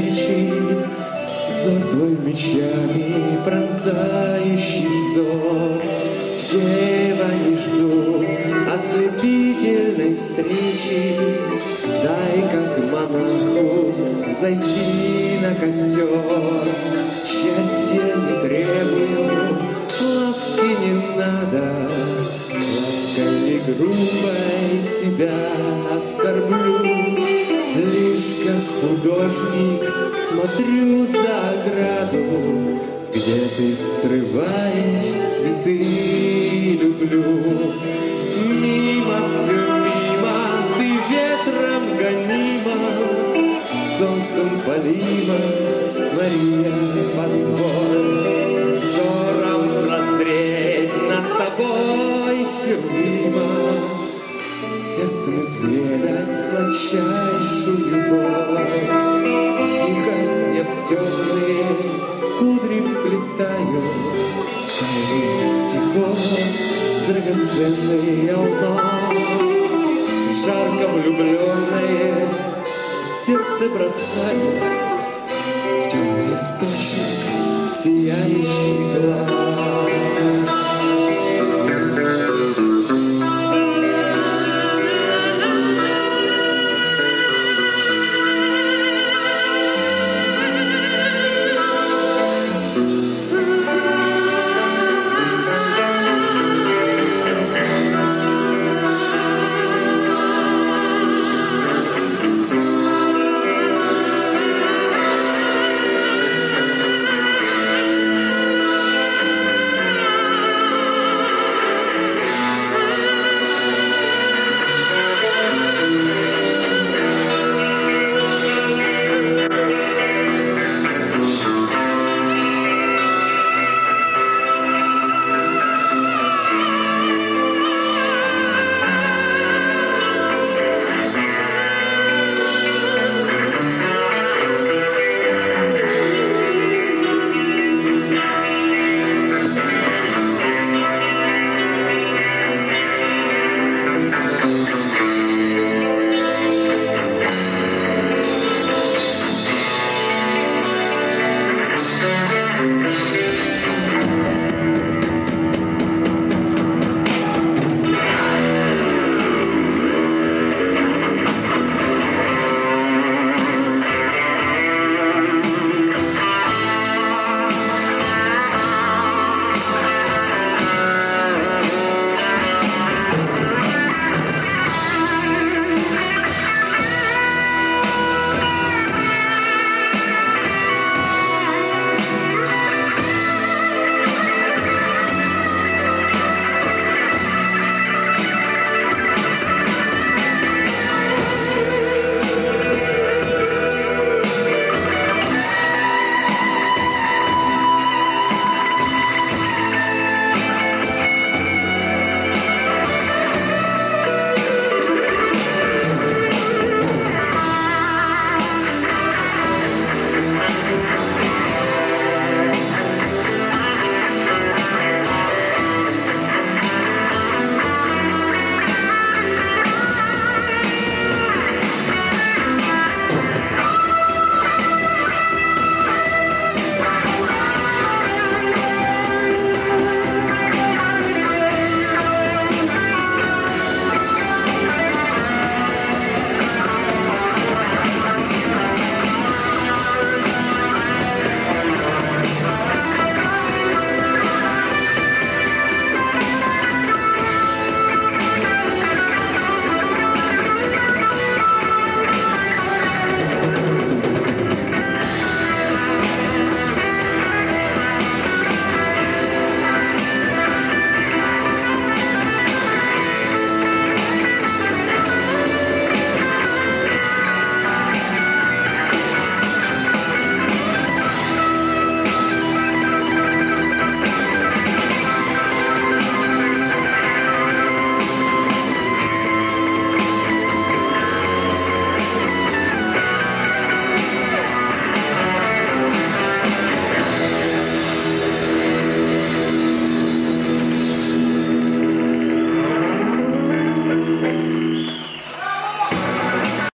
встречи, взор твой мечами пронзающий взор. Дева, не жду ослепительной встречи, дай, как монаху, взойти на костер. Счастья не требую, ласки не надо, лаской грубой тебя оскорблю. Лишь как художник смотрю за ограду, где ты срываешь цветы, люблю. Мимо, все мимо, ты ветром гонима, солнцем полима, Мария, позволь взором прозреть над тобой, Херувима, сердцем изведать сладчайшую любовь. Тихо я в темные кудри вплетаю твоих стихов драгоценный алмаз. Жарко влюбленное сердце бросаю в темный источник сияющий